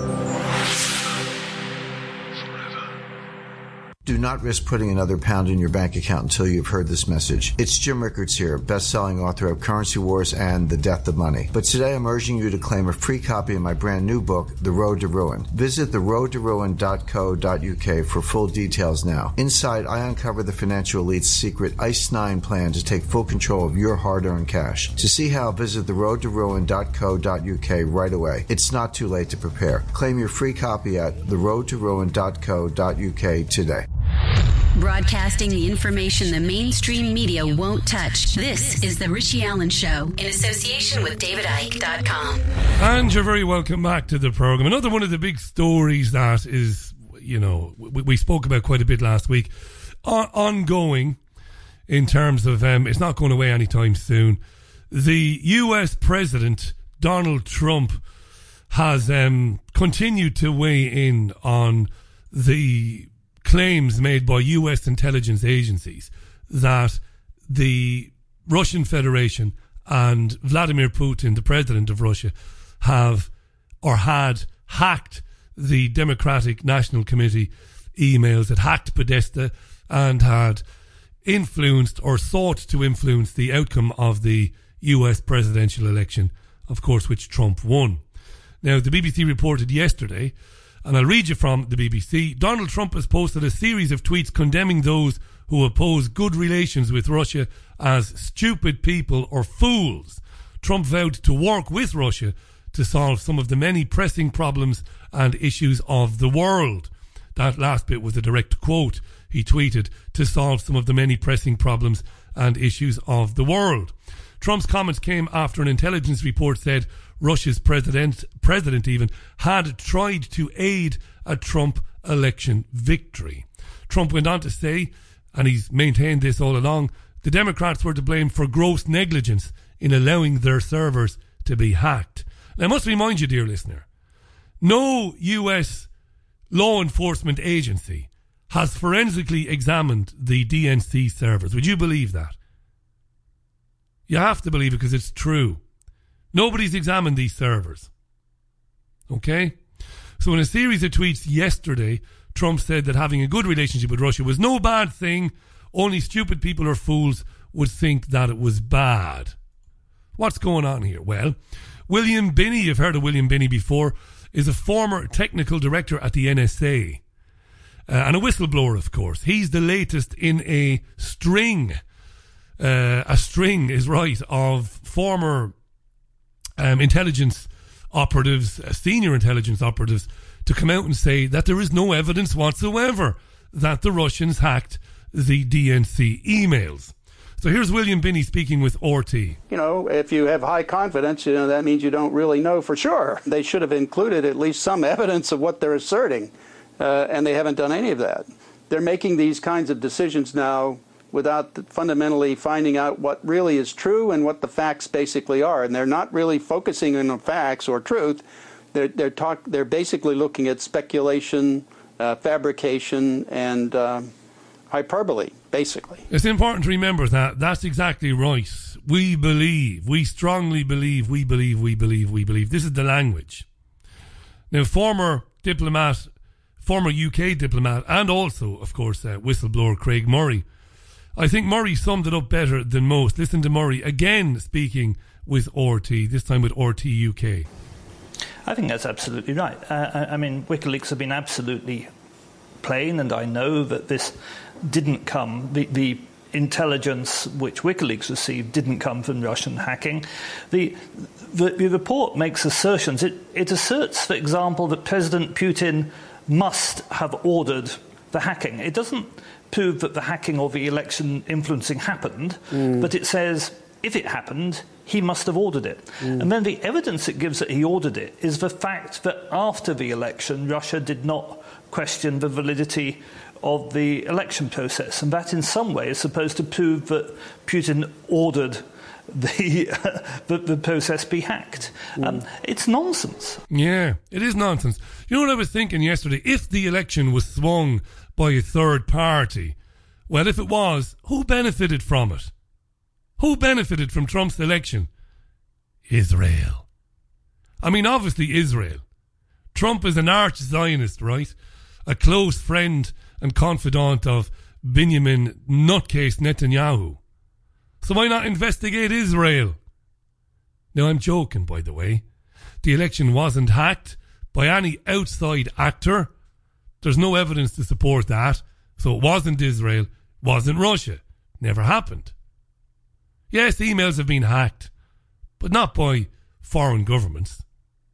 Do not risk putting another pound in your bank account until you've heard this message. It's Jim Rickards here, best-selling author of Currency Wars and The Death of Money. But today I'm urging you to claim a free copy of my brand new book, The Road to Ruin. Visit the road to ruin dot co dot u k for full details now. Inside, I uncover the financial elite's secret ICE nine plan to take full control of your hard-earned cash. To see how, visit the road to ruin dot co dot u k right away. It's not too late to prepare. Claim your free copy at the road to ruin dot co dot u k today. Broadcasting the information the mainstream media won't touch. This is The Richie Allen Show in association with David Icke dot com. And you're very welcome back to the programme. Another one of the big stories that is, you know, we, we spoke about quite a bit last week, on, ongoing in terms of, um, it's not going away anytime soon. The U S President, Donald Trump, has um, continued to weigh in on the claims made by U S intelligence agencies that the Russian Federation and Vladimir Putin, the president of Russia, have or had hacked the Democratic National Committee emails, had hacked Podesta and had influenced or sought to influence the outcome of the U S presidential election, of course, which Trump won. Now, the B B C reported yesterday, and I'll read you from the B B C. Donald Trump has posted a series of tweets condemning those who oppose good relations with Russia as stupid people or fools. Trump vowed to work with Russia to solve some of the many pressing problems and issues of the world. That last bit was a direct quote. He tweeted, to solve some of the many pressing problems and issues of the world. Trump's comments came after an intelligence report said Russia's president, president even, had tried to aid a Trump election victory. Trump went on to say, and he's maintained this all along, the Democrats were to blame for gross negligence in allowing their servers to be hacked. Now, I must remind you, dear listener, no U S law enforcement agency has forensically examined the D N C servers. Would you believe that? You have to believe it because it's true. Nobody's examined these servers. Okay? So in a series of tweets yesterday, Trump said that having a good relationship with Russia was no bad thing. Only stupid people or fools would think that it was bad. What's going on here? Well, William Binney, you've heard of William Binney before, is a former technical director at the N S A. Uh, and a whistleblower, of course. He's the latest in a string. Uh, a string is right of former Um, intelligence operatives, uh, senior intelligence operatives, to come out and say that there is no evidence whatsoever that the Russians hacked the D N C emails. So here's William Binney speaking with R T. You know, if you have high confidence, you know, that means you don't really know for sure. They should have included at least some evidence of what they're asserting, uh, and they haven't done any of that. They're making these kinds of decisions now without fundamentally finding out what really is true and what the facts basically are. And they're not really focusing on the facts or truth. They're, they're, talk, they're basically looking at speculation, uh, fabrication, and uh, hyperbole, basically. It's important to remember that. That's exactly right. We believe, we strongly believe, we believe, we believe, we believe. This is the language. Now, former diplomat, former U K diplomat, and also, of course, uh, whistleblower Craig Murray, I think Murray summed it up better than most. Listen to Murray again speaking with R T, this time with R T U K. I think that's absolutely right. Uh, I, I mean, WikiLeaks have been absolutely plain, and I know that this didn't come, the, the intelligence which WikiLeaks received didn't come from Russian hacking. The, the, the report makes assertions. It, it asserts, for example, that President Putin must have ordered the hacking. It doesn't prove that the hacking or the election influencing happened, mm. but it says if it happened, he must have ordered it. Mm. And then the evidence it gives that he ordered it is the fact that after the election, Russia did not question the validity of the election process. And that in some way is supposed to prove that Putin ordered the the, the process be hacked. Mm. Um, it's nonsense. Yeah, it is nonsense. You know what I was thinking yesterday? If the election was swung by a third party, well, if it was, who benefited from it? Who benefited from Trump's election? Israel. I mean, obviously Israel. Trump is an arch-Zionist, right? A close friend and confidant of Benjamin Nutcase Netanyahu. So why not investigate Israel? Now, I'm joking, by the way. The election wasn't hacked by any outside actor. There's no evidence to support that. So it wasn't Israel, wasn't Russia. Never happened. Yes, emails have been hacked, but not by foreign governments.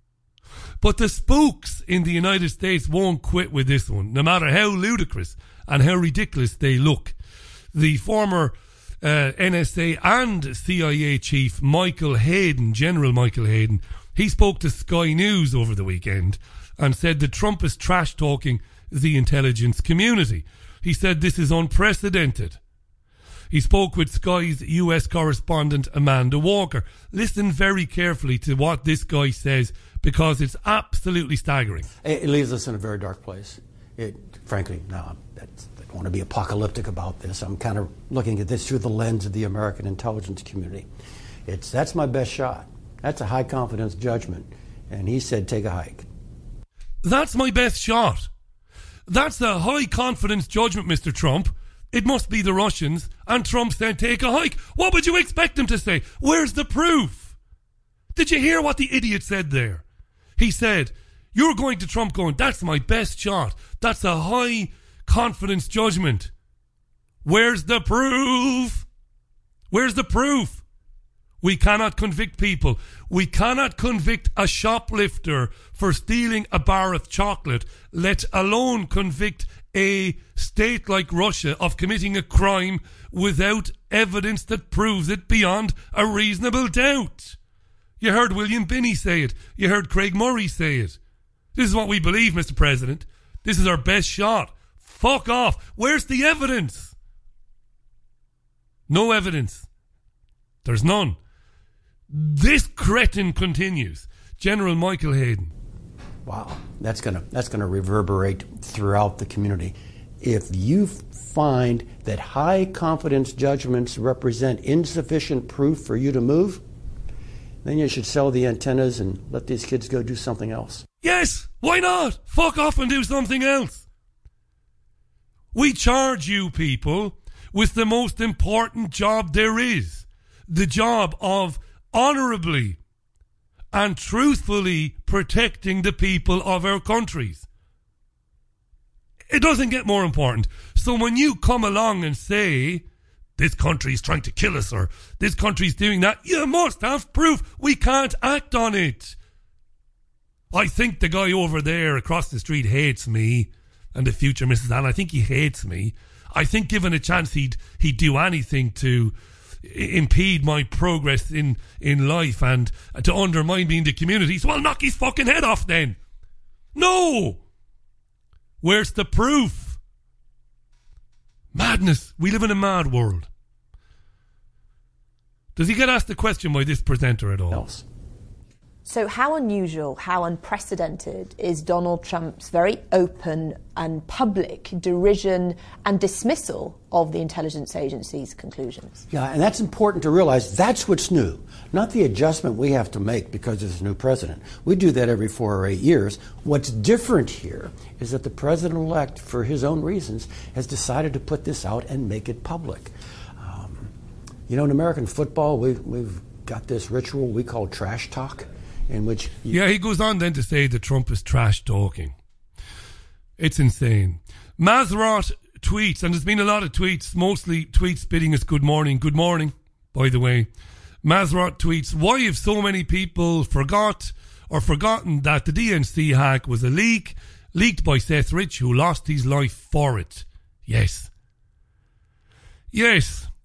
But the spooks in the United States won't quit with this one, no matter how ludicrous and how ridiculous they look. The former uh, N S A and C I A chief Michael Hayden, General Michael Hayden, he spoke to Sky News over the weekend and said that Trump is trash-talking the intelligence community. He said this is unprecedented. He spoke with Sky's U S correspondent Amanda Walker. Listen very carefully to what this guy says, because it's absolutely staggering. It leaves us in a very dark place. It, frankly, no, that's, I don't want to be apocalyptic about this. I'm kind of looking at this through the lens of the American intelligence community. It's that's my best shot. That's a high confidence judgment. And he said, take a hike. That's my best shot. That's a high confidence judgment, Mister Trump. It must be the Russians. And Trump said, take a hike. What would you expect him to say? Where's the proof? Did you hear what the idiot said there? He said, you're going to Trump going, that's my best shot. That's a high confidence judgment. Where's the proof? Where's the proof? We cannot convict people. We cannot convict a shoplifter for stealing a bar of chocolate, let alone convict a state like Russia of committing a crime without evidence that proves it beyond a reasonable doubt. You heard William Binney say it. You heard Craig Murray say it. This is what we believe, Mister President. This is our best shot. Fuck off. Where's the evidence? No evidence. There's none. This cretin continues. General Michael Hayden. Wow, that's gonna that's gonna reverberate throughout the community. If you find that high confidence judgments represent insufficient proof for you to move, then you should sell the antennas and let these kids go do something else. Yes, why not? Fuck off and do something else. We charge you people with the most important job there is. The job of honourably and truthfully protecting the people of our countries. It doesn't get more important. So when you come along and say, this country is trying to kill us, or this country is doing that, you must have proof. We can't act on it. I think the guy over there across the street hates me and the future Missus Allen. I think he hates me. I think given a chance he'd he'd do anything to impede my progress in, in life and to undermine me in the community. So I'll knock his fucking head off then. No! Where's the proof? Madness. We live in a mad world. Does he get asked the question by this presenter at all? Else. So how unusual, how unprecedented is Donald Trump's very open and public derision and dismissal of the intelligence agency's conclusions? Yeah, and that's important to realize. That's what's new, not the adjustment we have to make because there's a new president. We do that every four or eight years. What's different here is that the president-elect, for his own reasons, has decided to put this out and make it public. Um, you know, in American football, we, we've got this ritual we call trash talk. In which yeah, he goes on then to say that Trump is trash talking. It's insane. Mazrot tweets, and there's been a lot of tweets, mostly tweets bidding us good morning. Good morning, by the way. Mazrot tweets, why have so many people forgot or forgotten that the D N C hack was a leak, leaked by Seth Rich, who lost his life for it? Yes. Yes.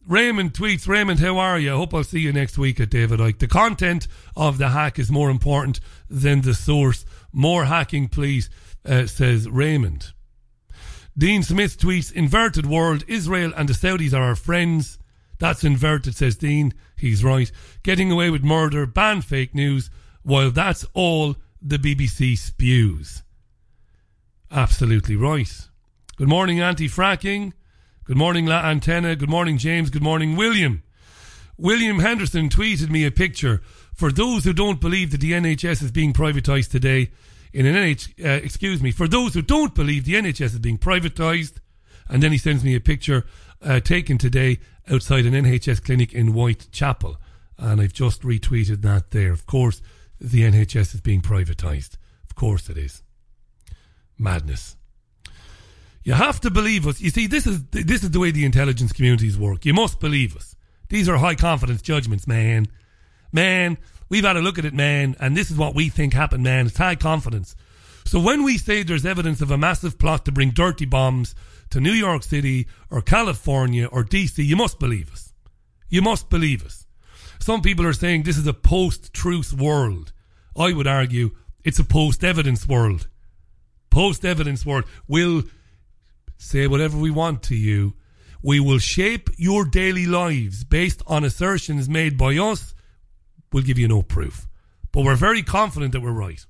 Raymond tweets, Raymond, how are you? I hope I'll see you next week at David Icke. The content of the hack is more important than the source. More hacking, please, uh, says Raymond. Dean Smith tweets, inverted world, Israel and the Saudis are our friends. That's inverted, says Dean. He's right. Getting away with murder, ban fake news, while that's all the B B C spews. Absolutely right. Good morning, anti-fracking. Good morning, La Antenna. Good morning, James. Good morning, William. William Henderson tweeted me a picture. For those who don't believe that the N H S is being privatised today, in an N H, uh, excuse me, for those who don't believe the N H S is being privatised, and then he sends me a picture uh, taken today outside an N H S clinic in Whitechapel, and I've just retweeted that there. Of course, the N H S is being privatised. Of course it is. Madness. You have to believe us. You see, this is this is the way the intelligence communities work. You must believe us. These are high confidence judgments, man. Man, we've had a look at it, man, and this is what we think happened, man. It's high confidence. So when we say there's evidence of a massive plot to bring dirty bombs to New York City or California or D C, you must believe us. You must believe us. Some people are saying this is a post-truth world. I would argue it's a post-evidence world. Post-evidence world. We'll say whatever we want to you. We will shape your daily lives based on assertions made by us. We'll give you no proof. But we're very confident that we're right.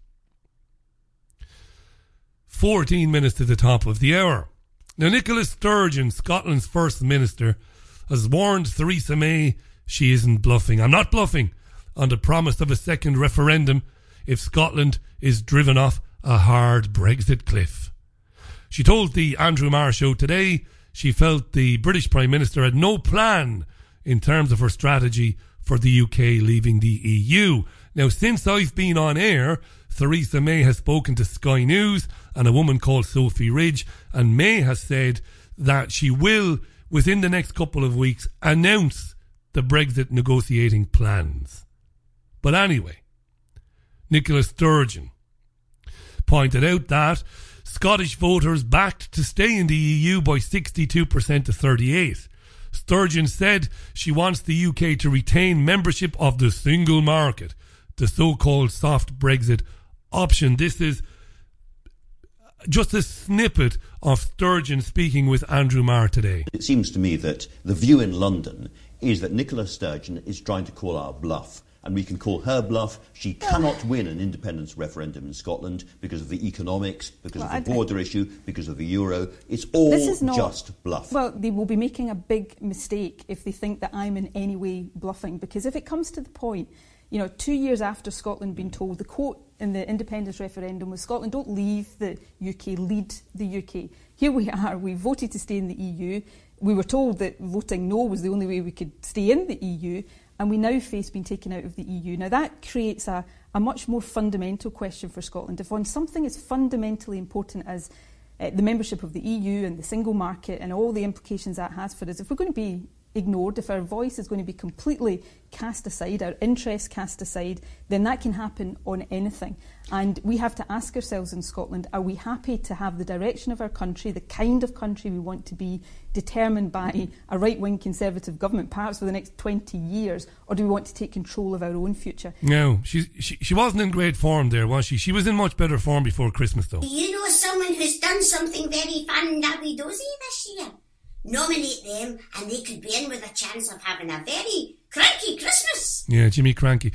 fourteen minutes to the top of the hour. Now, Nicola Sturgeon, Scotland's First Minister, has warned Theresa May she isn't bluffing. I'm not bluffing on the promise of a second referendum if Scotland is driven off a hard Brexit cliff. She told the Andrew Marr Show today she felt the British Prime Minister had no plan in terms of her strategy for the U K leaving the E U. Now, since I've been on air, Theresa May has spoken to Sky News and a woman called Sophie Ridge, and May has said that she will, within the next couple of weeks, announce the Brexit negotiating plans. But anyway, Nicola Sturgeon pointed out that Scottish voters backed to stay in the E U by sixty-two percent to thirty-eight. Sturgeon said she wants the U K to retain membership of the single market, the so-called soft Brexit option. This is just a snippet of Sturgeon speaking with Andrew Marr today. It seems to me that the view in London is that Nicola Sturgeon is trying to call our bluff. And we can call her bluff. She cannot win an independence referendum in Scotland because of the economics, because well, of the border issue, because of the euro. It's all this is not, just bluff. Well, they will be making a big mistake if they think that I'm in any way bluffing. Because if it comes to the point, you know, two years after Scotland being told, the quote in the independence referendum was, Scotland, don't leave the U K, lead the U K. Here we are, we voted to stay in the E U. We were told that voting no was the only way we could stay in the E U. And we now face being taken out of the E U. Now that creates a, a much more fundamental question for Scotland. If on something as fundamentally important as uh, the membership of the E U and the single market and all the implications that has for us, if we're going to be ignored, if our voice is going to be completely cast aside, our interests cast aside, then that can happen on anything. And we have to ask ourselves in Scotland, are we happy to have the direction of our country, the kind of country we want to be, determined by a right-wing Conservative government, perhaps for the next twenty years, or do we want to take control of our own future? No, she, she, she wasn't in great form there, was she? She was in much better form before Christmas, though. Do you know someone who's done something very fun and happy dozy this year? Nominate them and they could be in with a chance of having a very cranky Christmas. Yeah, Jimmy Cranky.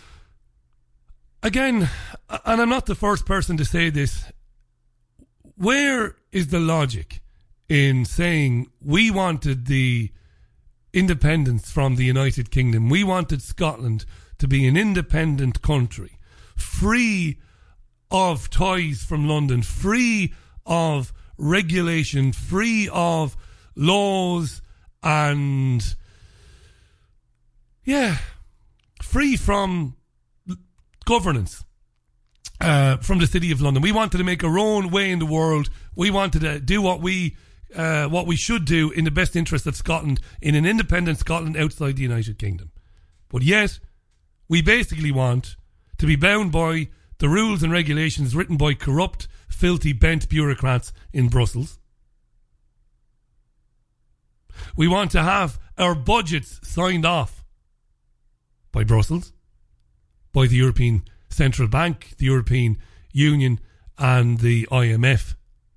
Again, and I'm not the first person to say this, where is the logic in saying we wanted the independence from the United Kingdom, we wanted Scotland to be an independent country, free of ties from London, free of regulation, free of laws and, yeah, free from governance uh, from the City of London. We wanted to make our own way in the world. We wanted to do what we uh, what we should do in the best interest of Scotland, in an independent Scotland outside the United Kingdom. But yet, we basically want to be bound by the rules and regulations written by corrupt, filthy, bent bureaucrats in Brussels. We want to have our budgets signed off by Brussels, by the European Central Bank, the European Union and the I M F.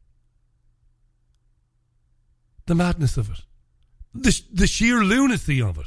The madness of it. The, the sheer lunacy of it.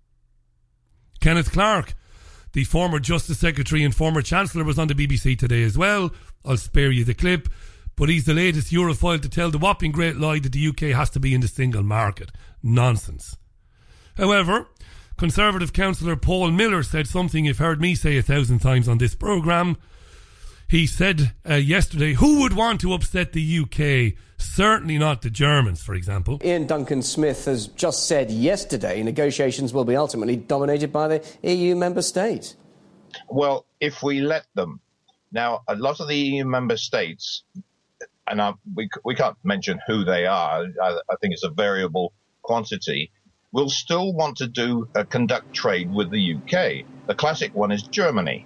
Kenneth Clarke, the former Justice Secretary and former Chancellor, was on the B B C today as well. I'll spare you the clip. But he's the latest Europhile to tell the whopping great lie that the U K has to be in the single market. Nonsense. However, Conservative councillor Paul Miller said something you've heard me say a thousand times on this programme. He said uh, yesterday, who would want to upset the U K? Certainly not the Germans, for example. Ian Duncan-Smith has just said yesterday negotiations will be ultimately dominated by the E U member states. Well, if we let them. Now, a lot of the E U member states, and I, we, we can't mention who they are, I, I think it's a variable quantity, will still want to do uh, conduct trade with the U K. The classic one is Germany.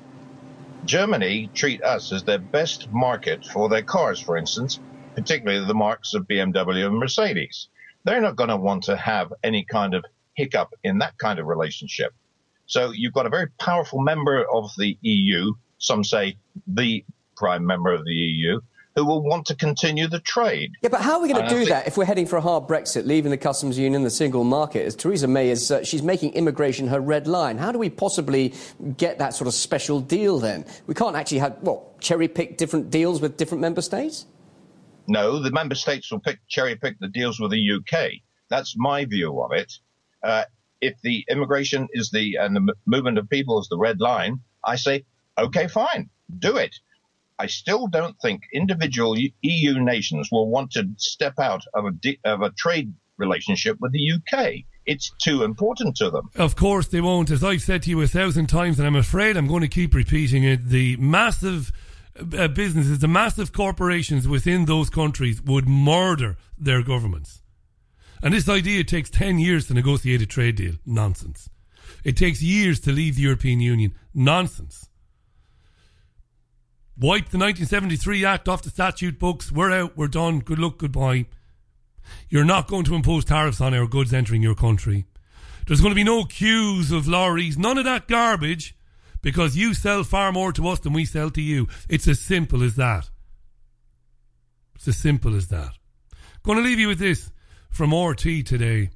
Germany treat us as their best market for their cars, for instance, particularly the marques of B M W and Mercedes. They're not going to want to have any kind of hiccup in that kind of relationship. So you've got a very powerful member of the E U, some say the prime member of the E U, who will want to continue the trade. Yeah, but how are we going to do think- that if we're heading for a hard Brexit, leaving the customs union, the single market? As Theresa May is, uh, she's making immigration her red line. How do we possibly get that sort of special deal then? We can't actually have, what, cherry-pick different deals with different member states? No, the member states will pick cherry-pick the deals with the U K. That's my view of it. Uh, if the immigration is the and the m- movement of people is the red line, I say, OK, fine, do it. I still don't think individual E U nations will want to step out of a, di- of a trade relationship with the U K. It's too important to them. Of course they won't. As I've said to you a thousand times, and I'm afraid I'm going to keep repeating it, the massive uh, businesses, the massive corporations within those countries would murder their governments. And this idea takes ten years to negotiate a trade deal. Nonsense. It takes years to leave the European Union. Nonsense. Wipe the nineteen seventy-three Act off the statute books. We're out. We're done. Good luck. Goodbye. You're not going to impose tariffs on our goods entering your country. There's going to be no queues of lorries. None of that garbage, because you sell far more to us than we sell to you. It's as simple as that. It's as simple as that. Going to leave you with this from R T today.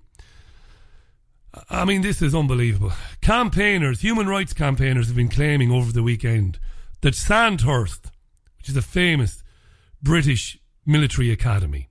I mean, this is unbelievable. Campaigners, human rights campaigners, have been claiming over the weekend that Sandhurst, which is a famous British military academy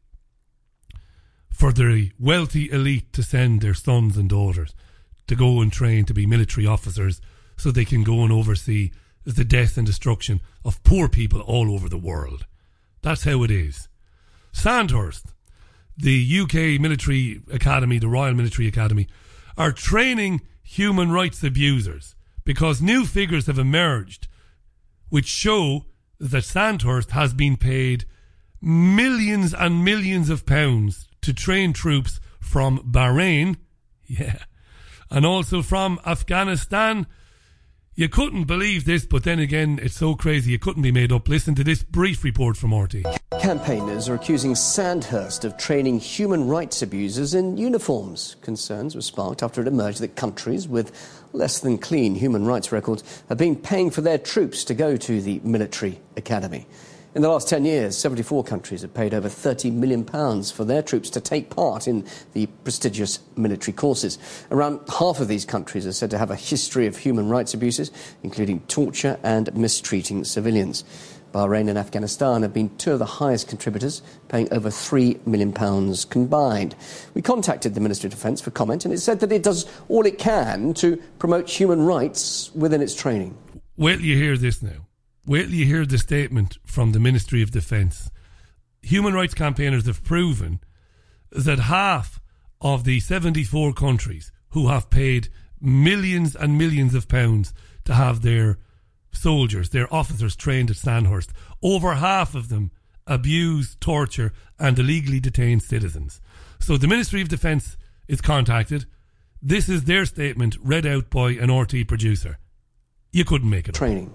for the wealthy elite to send their sons and daughters to go and train to be military officers so they can go and oversee the death and destruction of poor people all over the world. That's how it is. Sandhurst, the U K military academy, the Royal Military Academy, are training human rights abusers because new figures have emerged which show that Sandhurst has been paid millions and millions of pounds to train troops from Bahrain, yeah, and also from Afghanistan. You couldn't believe this, but then again, it's so crazy it couldn't be made up. Listen to this brief report from R T. Campaigners are accusing Sandhurst of training human rights abusers in uniforms. Concerns were sparked after it emerged that countries with less than clean human rights records have been paying for their troops to go to the military academy. In the last ten years, seventy-four countries have paid over thirty million pounds for their troops to take part in the prestigious military courses. Around half of these countries are said to have a history of human rights abuses, including torture and mistreating civilians. Bahrain and Afghanistan have been two of the highest contributors, paying over three million pounds combined. We contacted the Ministry of Defence for comment, and it said that it does all it can to promote human rights within its training. Wait till you hear this now. Wait till you hear the statement from the Ministry of Defence. Human rights campaigners have proven that half of the seventy-four countries who have paid millions and millions of pounds to have their soldiers, their officers trained at Sandhurst, over half of them abuse, torture and illegally detain citizens. So the Ministry of Defence is contacted. This is their statement read out by an R T producer. You couldn't make it up. Training.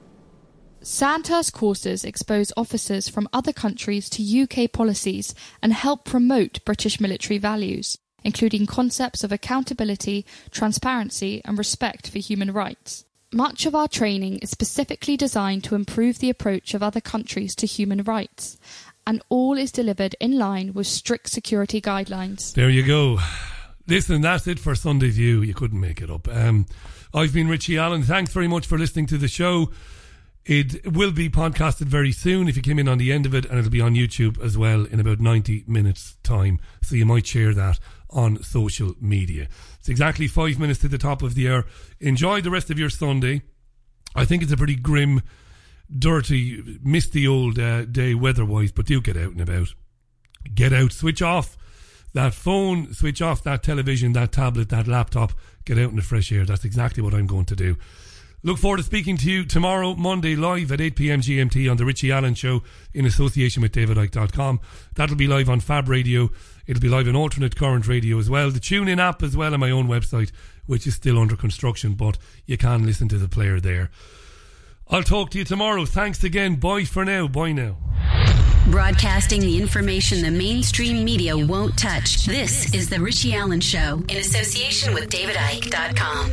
Sandhurst courses expose officers from other countries to U K policies and help promote British military values. including concepts of accountability, transparency, and respect for human rights. Much of our training is specifically designed to improve the approach of other countries to human rights, and all is delivered in line with strict security guidelines. There you go. Listen, that's it for Sunday View. You couldn't make it up. Um, I've been Richie Allen. Thanks very much for listening to the show. It will be podcasted very soon if you came in on the end of it, and it'll be on YouTube as well in about ninety minutes time, so you might share that on social media. It's exactly five minutes to the top of the hour. Enjoy the rest of your Sunday. I think it's a pretty grim, dirty, misty old uh, day weather-wise, but do get out and about. Get out, switch off that phone, switch off that television, that tablet, that laptop. Get out in the fresh air. That's exactly what I'm going to do. Look forward to speaking to you tomorrow, Monday, live at eight p.m. G M T on The Richie Allen Show in association with David Icke dot com. That'll be live on Fab Radio. It'll be live on Alternate Current Radio as well. The TuneIn app as well on my own website, which is still under construction, but you can listen to the player there. I'll talk to you tomorrow. Thanks again. Bye for now. Bye now. Broadcasting the information the mainstream media won't touch. This is The Richie Allen Show in association with David Icke dot com.